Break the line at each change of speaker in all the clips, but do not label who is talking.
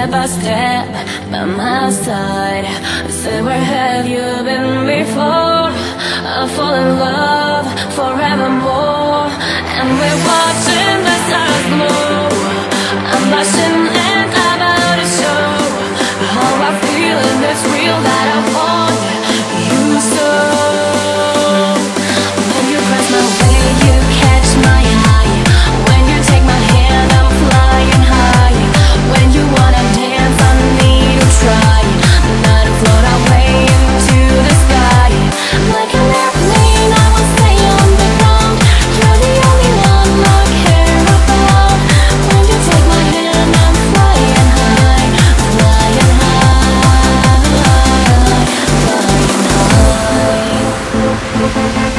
step by step by my side. I said, where have you been before? I fall in love forevermore, and we're watching the stars glow. I'm blushing and I'm about to show how I feel, and it's real that I want you so. When you cross my way, you catch my eye. When you take my hand, I'm flying high. When you wanna dance, I need to try not to float away into the sky. Like an airplane, I will stay on the ground. You're the only one I care about. When you take my hand, I'm flying high, flying high, flying high.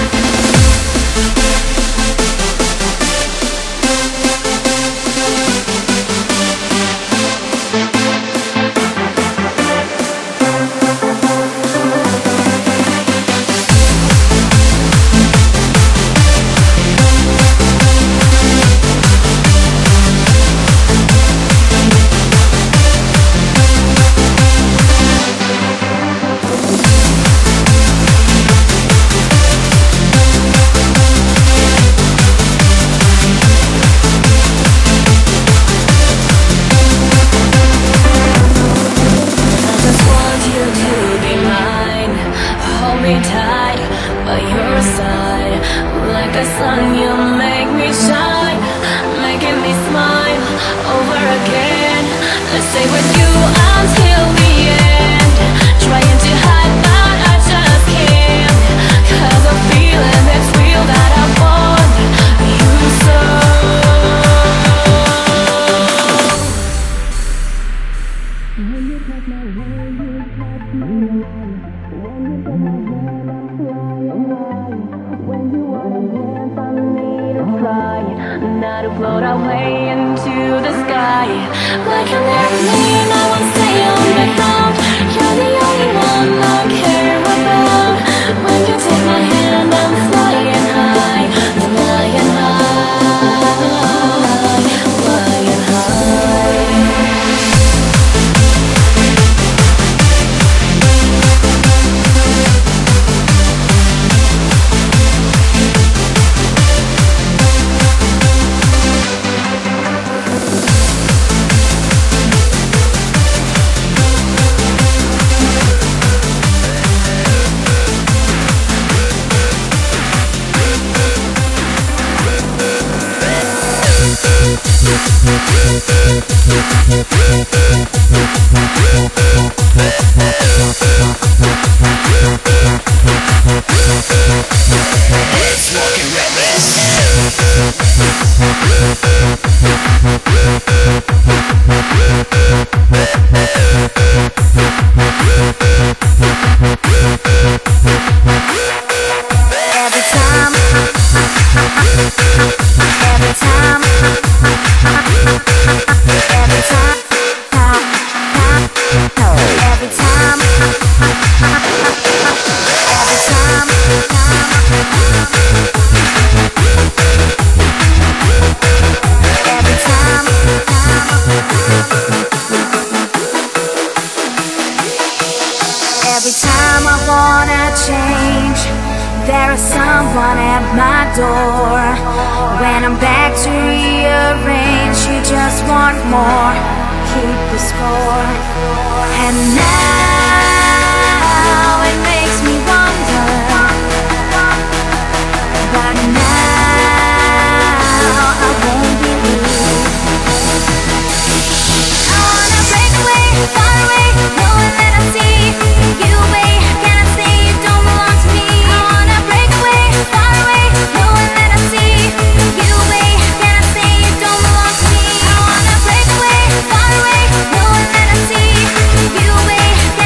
Tied by your side, like the sun, you make me shine, making me smile over again. Let's stay with you until the end, trying to hide but I just can't, 'cause I'm feeling it's real that I want you so. When you touch my hand, you touch me. When you take my hand, I'm flying high. When you wanna dance, I need to try not to float away into the sky. Like an airplane, I will stay on the ground. You're the only one I care about. When you take my hand, I'm flying high, flying high, flying high.
Every time I wanna change, there is someone at my door. When I'm back to rearrange, you just want more, keep the score. And now it makes me wonder, but now I won't believe. I wanna break away, far away, knowing that I see you away. Can I say you don't belong to me? I wanna break away, far away, knowing that I see you away. Can I say you don't belong to me? I wanna break away, far away, knowing that I see you away.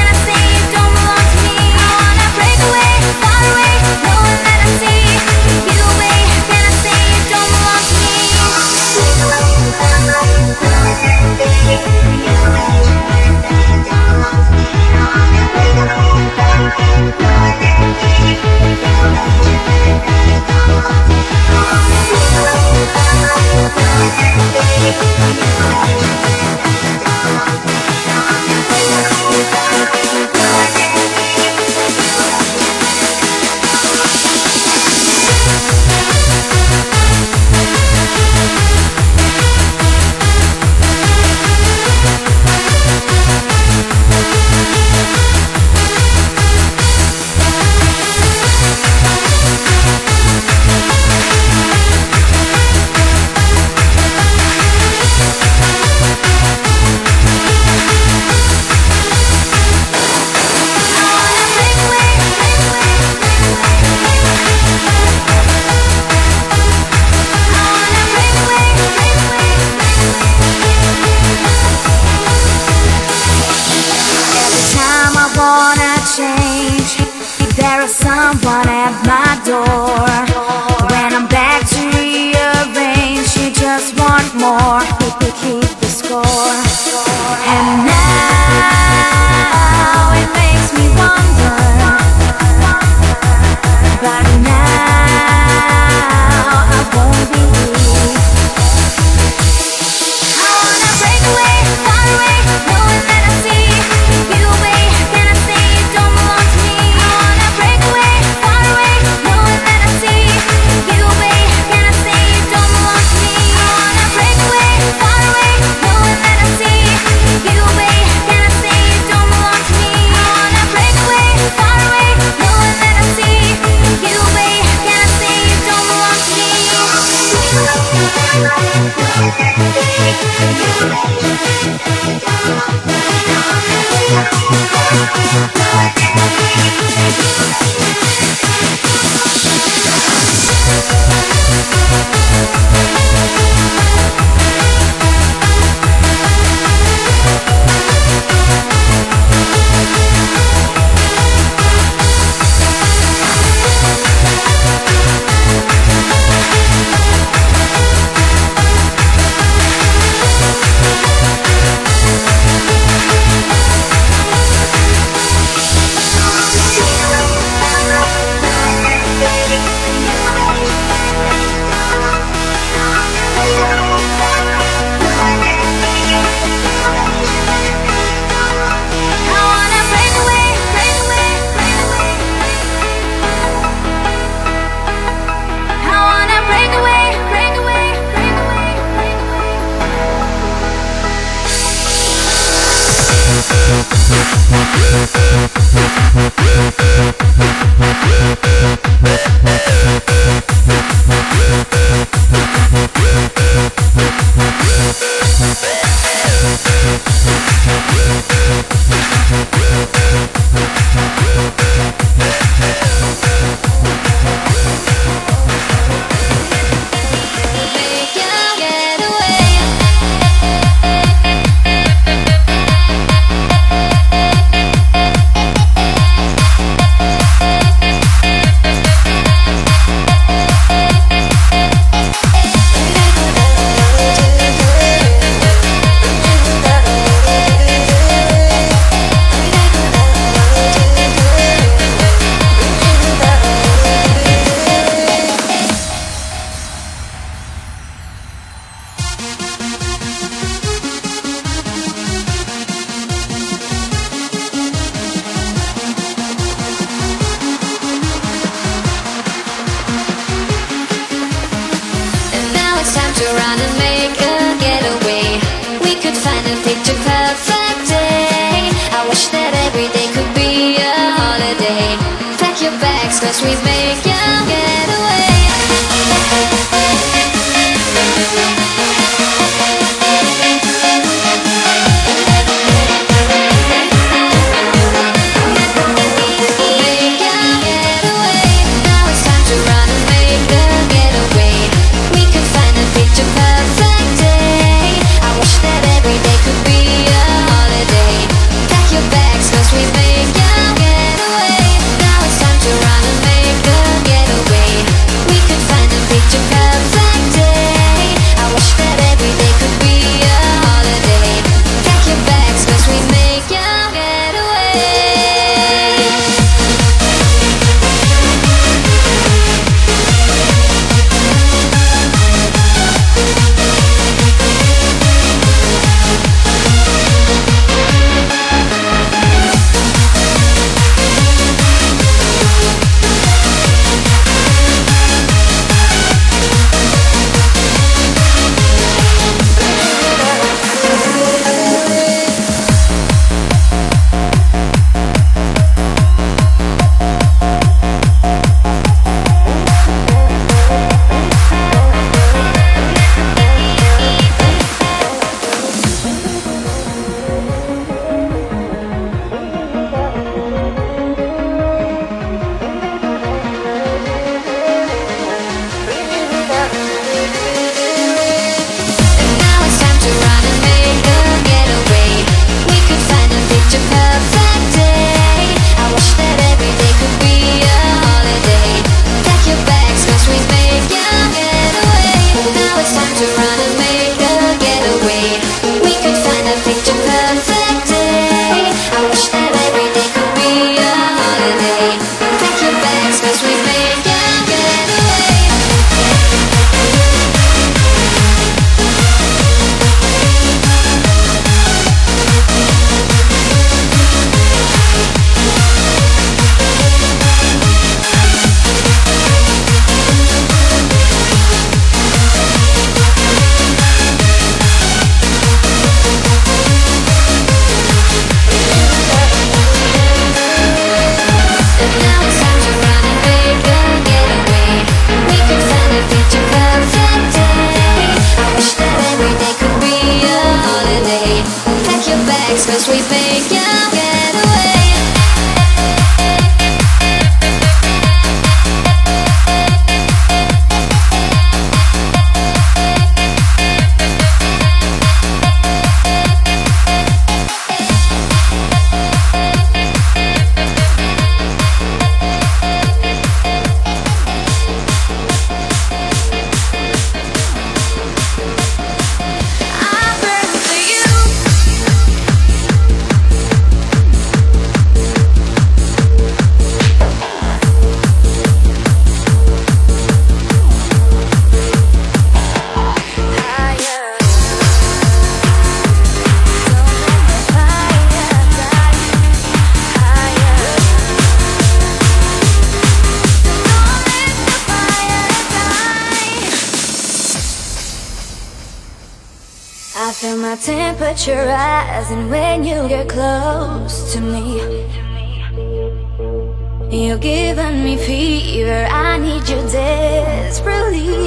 someone at my door. When I'm back to rearrange, you just want more. Keep the score. And now it makes me wonder. But now I won't believe. I wanna break away, far away, knowing that I see you away. Can I say you don't belong to me? I wanna break away, far away, knowing that I see you away. Can I say you don't belong to me? I wanna break away, far away, knowing that I see you away. Can I say you don't belong to me? I wanna break away, far away, knowing that I see you away. Can I say you don't belong to me? we make you get away. I feel my temperature rising when you get close to me. You're giving me fever, I need you desperately.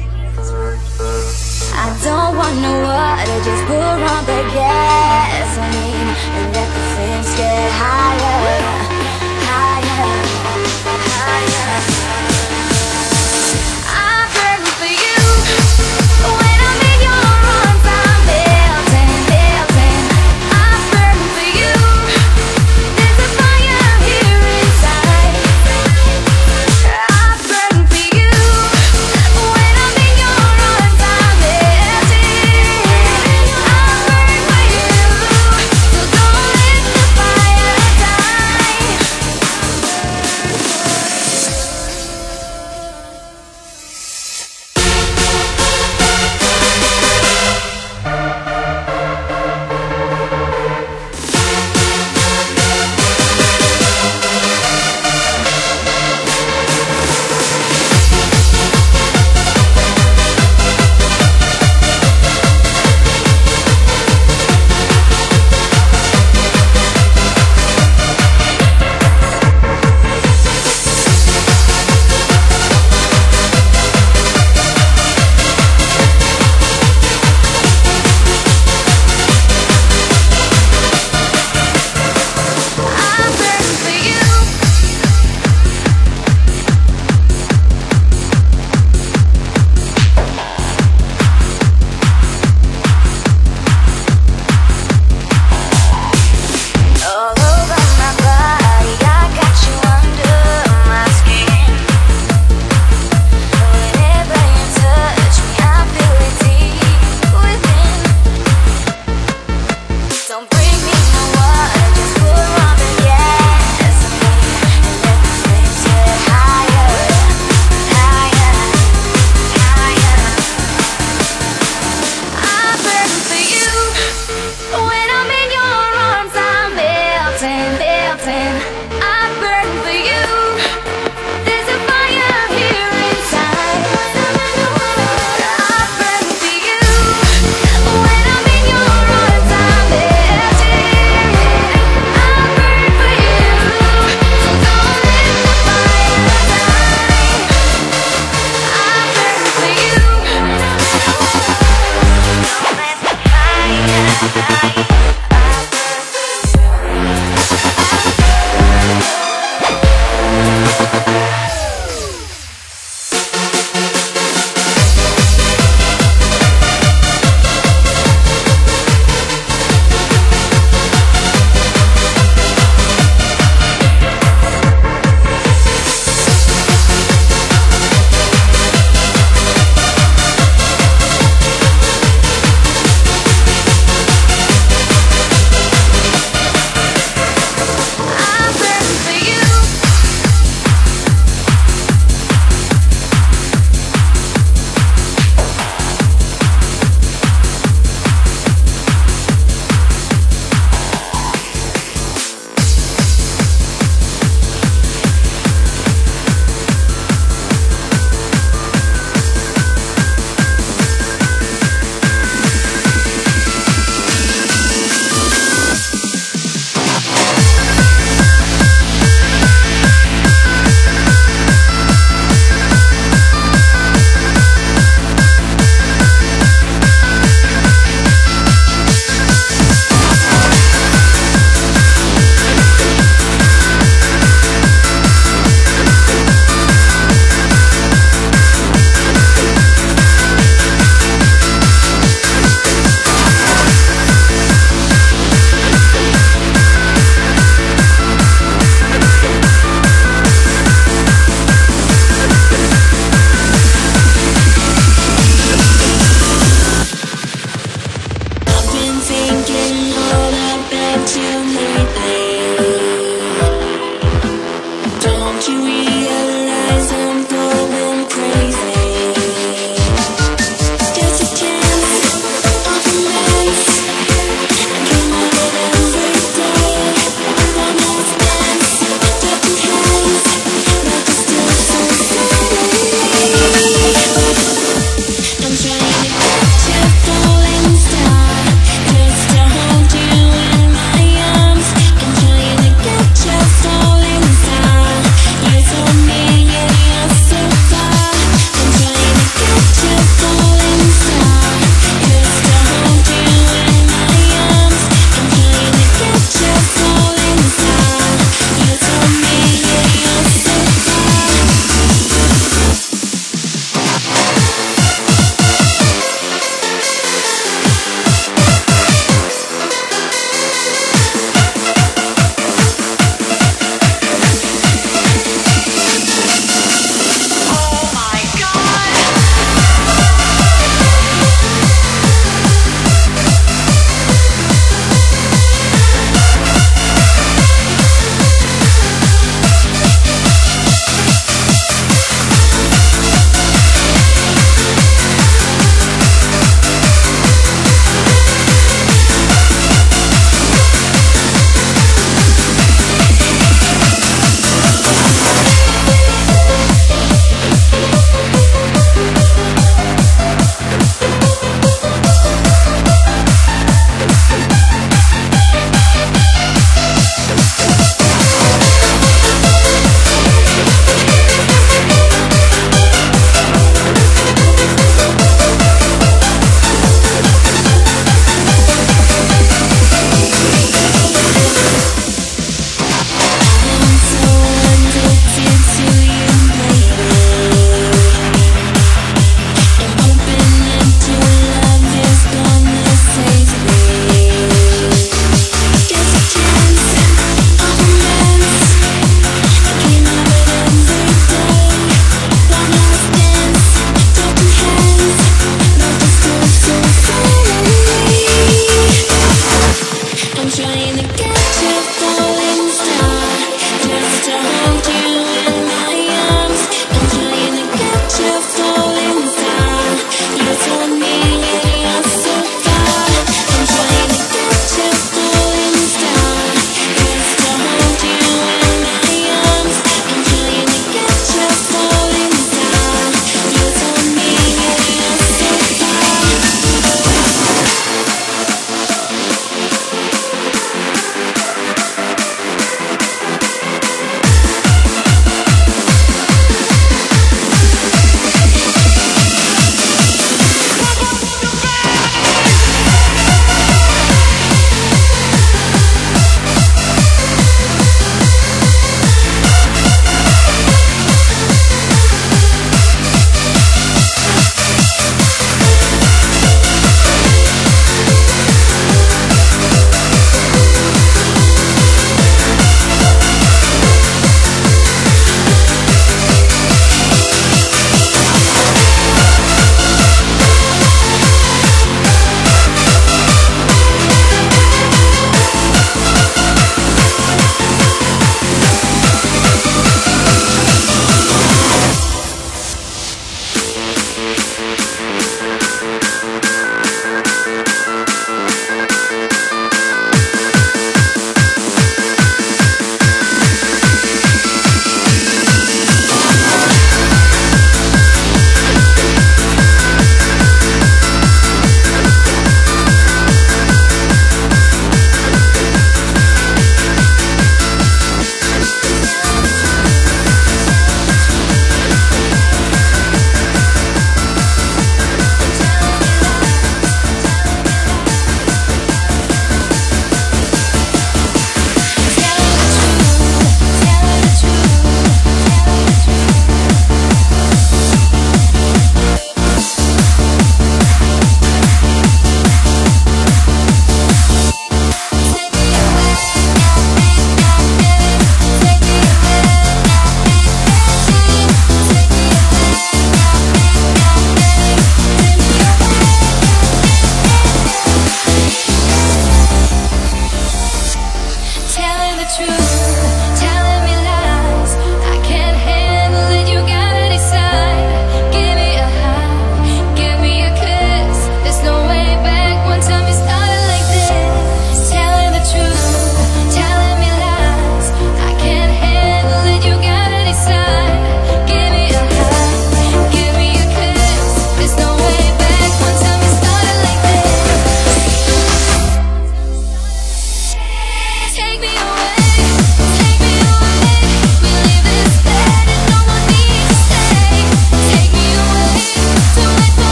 I don't want no water, just pour on the gasoline and let the flames get higher, higher, higher. I burn for you when I'm in your arms. I'm melting, melting. I burn for you. There's a fire here inside. I burn for you when I'm in your arms. I'm melting. I burn for you, so don't let the fire die.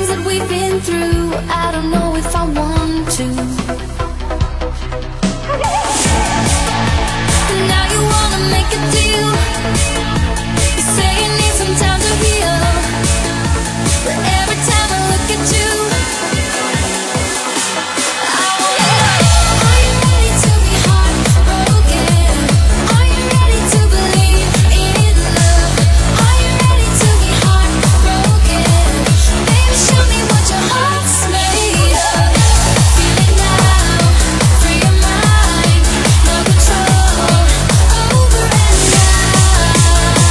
things that we've been through, I don't know if I want to. Now you wanna make a deal. You say you need some time to heal, but every time I look at you, are you ready to be heartbroken? Are you ready to believe in love? Are you ready to be heartbroken? Baby, show me what your heart's made of. Feel it now, free your mind, no control over and now.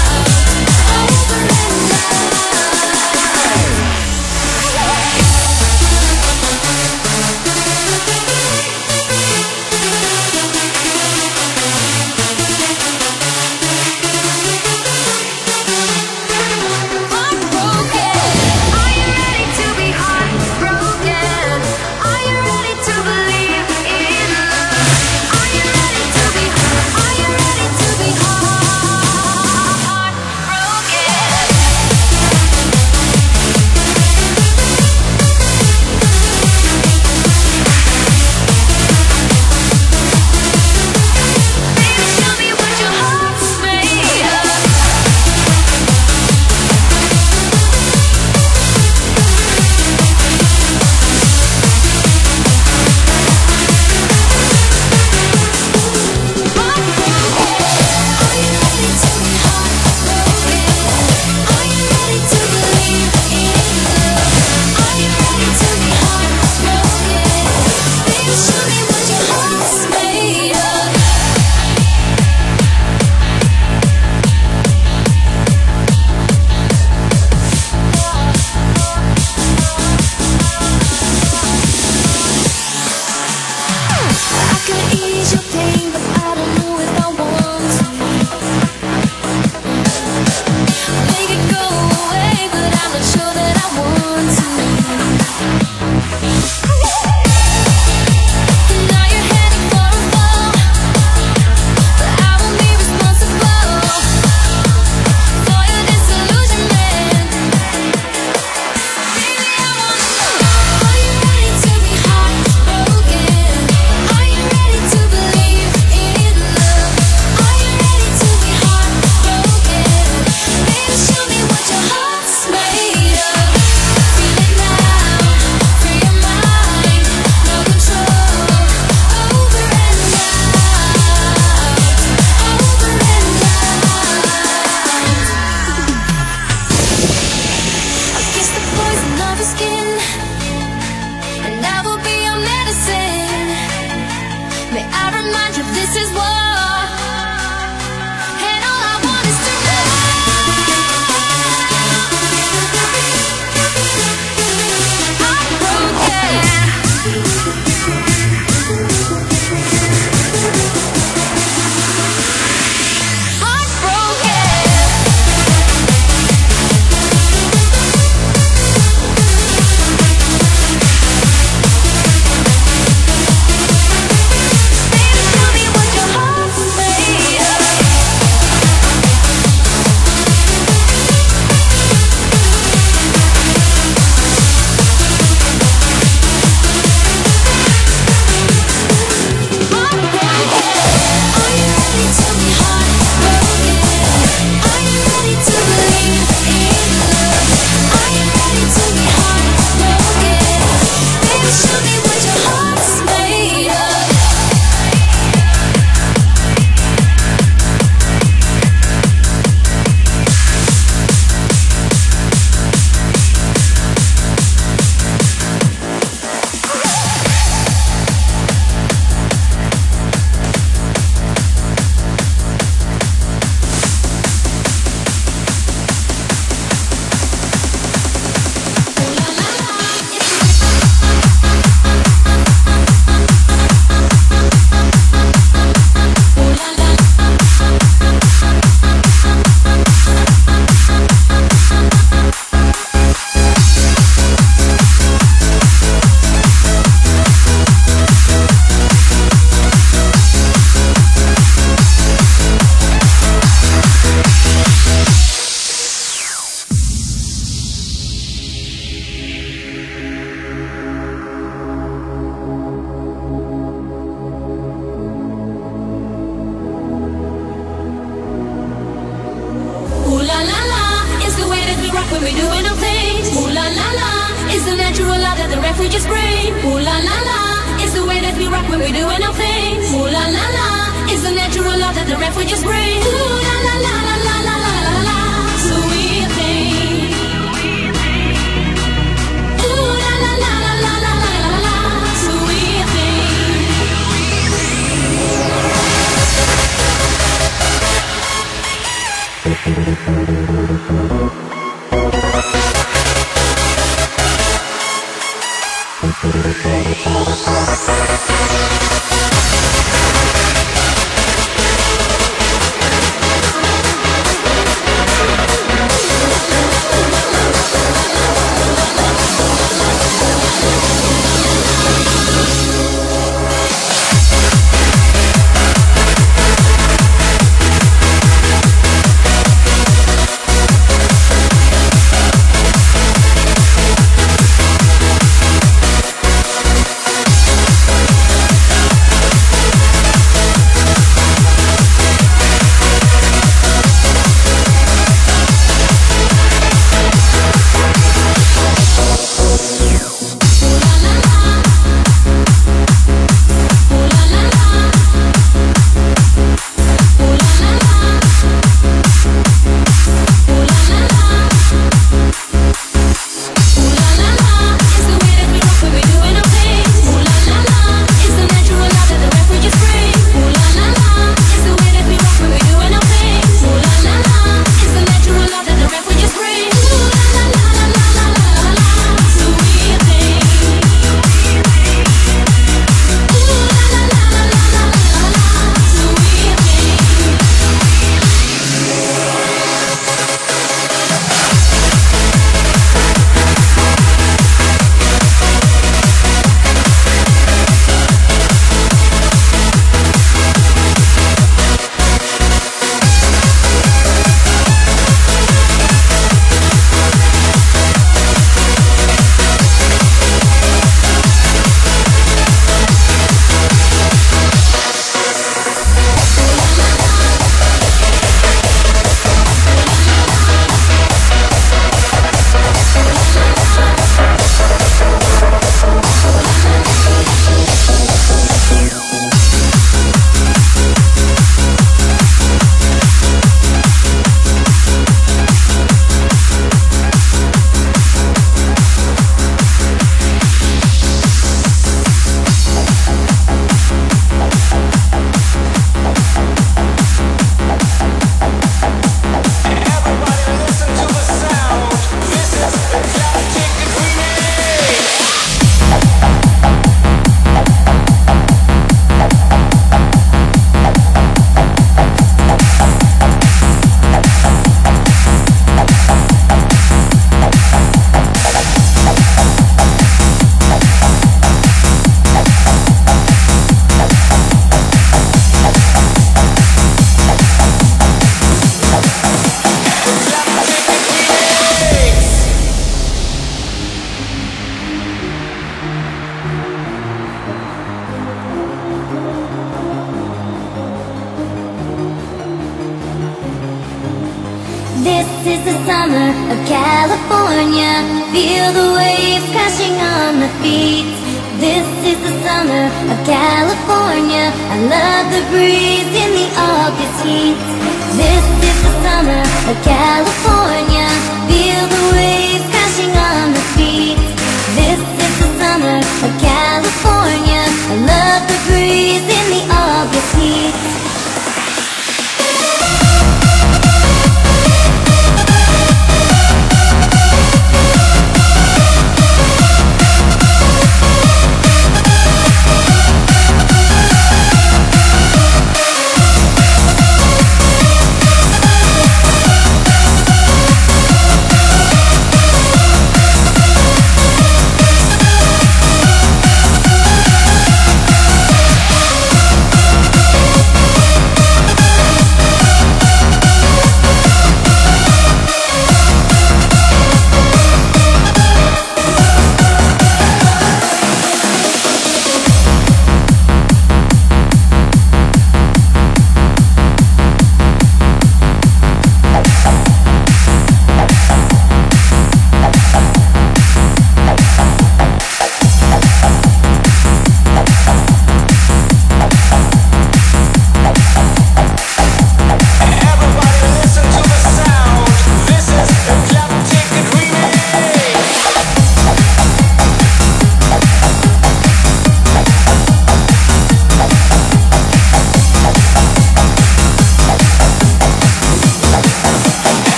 when we're doing our things. Ooh la la la, it's the natural law that the refugees bring. Ooh la la la, it's the way that we rock when we're doing our things. Ooh la la la, it's the natural law that the refugees bring. Ooh la la la la la la la la la, sweet thing. Ooh la la la la la la la la la, sweet thing.
This is the summer of California. Feel the waves crashing on the beat. This is the summer of California. I love the breeze in the August heat. This is the summer of California. Feel the waves crashing on the beat. This is the summer of California. I love the breeze in the August heat.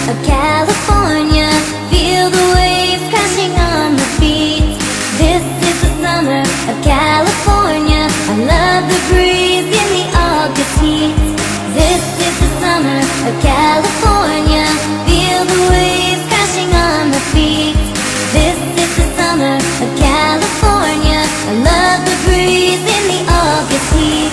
of California. Feel the waves crashing on the beach. This is the summer of California. I love the breeze in the August heat. This is the summer of California. Feel the waves crashing on the beach. This is the summer of California. I love the breeze in the August heat.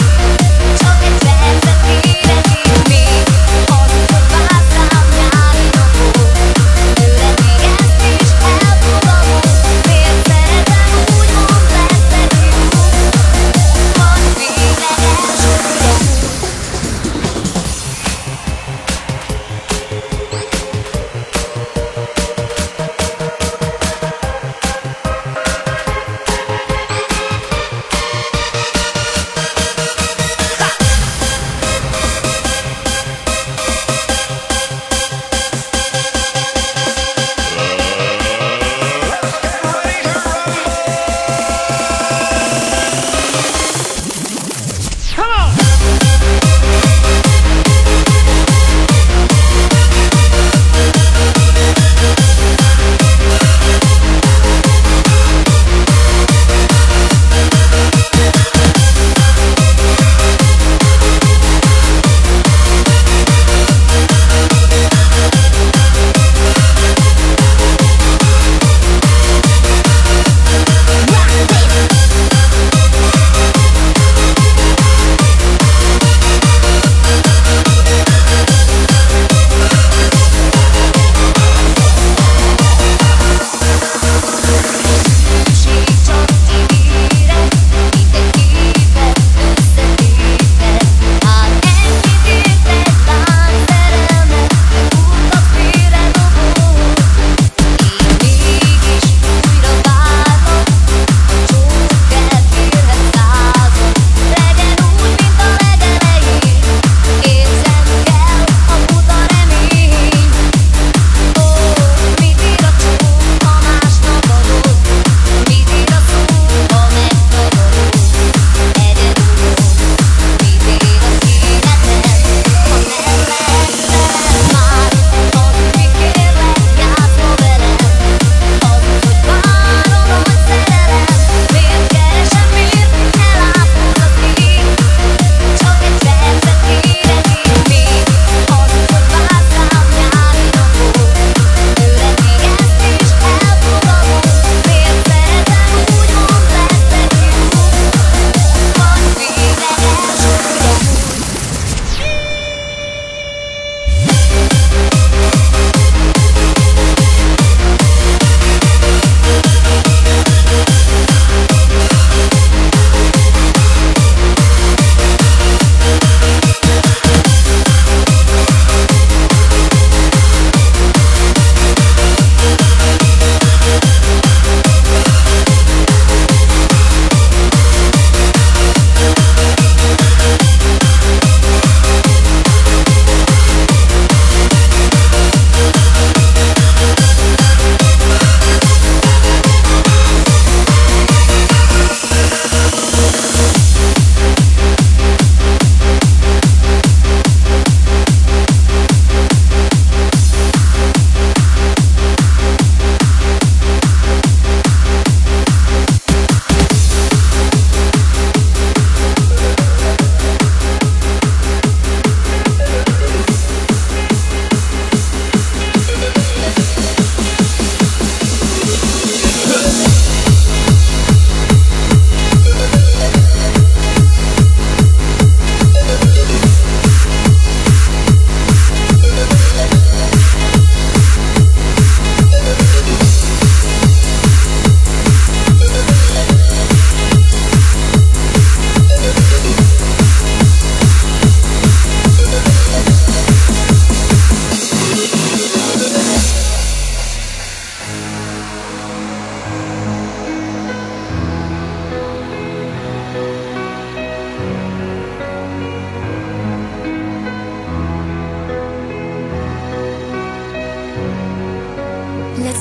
Csak egy percet kérek itt még. Hazudod, vártam nyári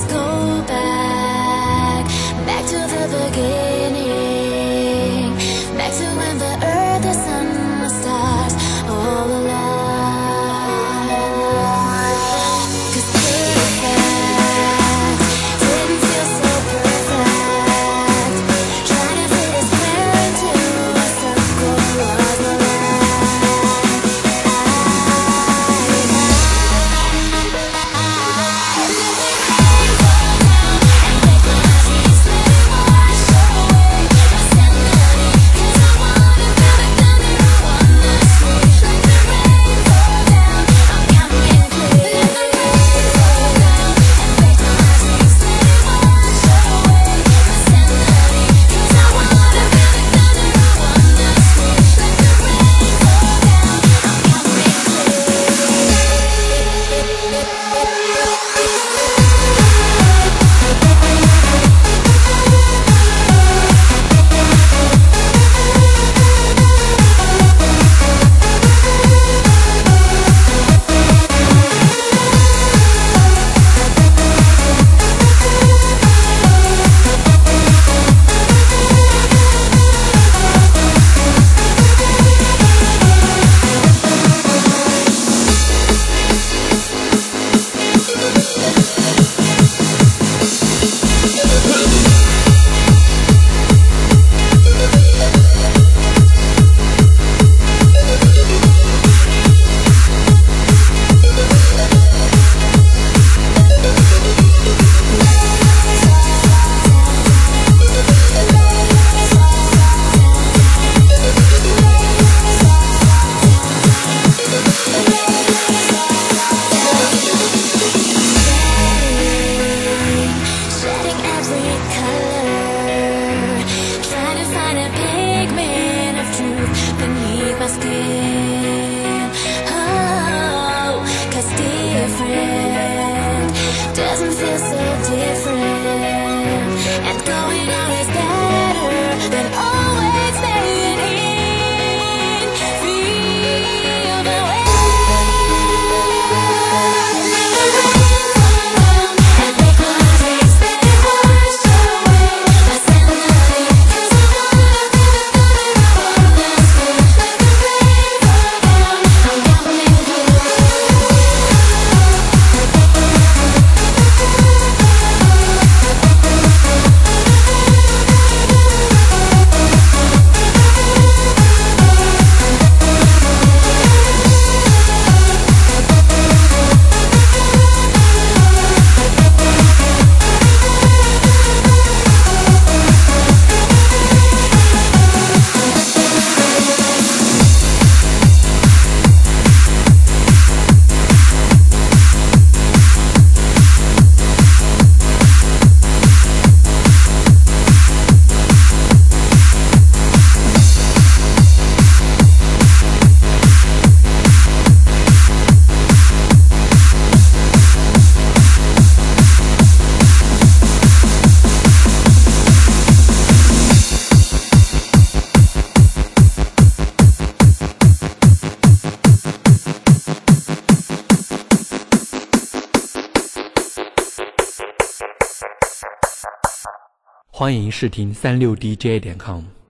let's go back to the beginning, back to when the earth, the sun, the stars all alive. 'Cause perfect didn't feel so perfect. Trying to fit a square into a circle was the doesn't feel so different, and going out is better than always staying in. Feel the way. And make my dreams they wash away my sanity, 'cause I wanna be the one that's good like the rain fall down. I'm coming through.
欢迎试听36DJ.com。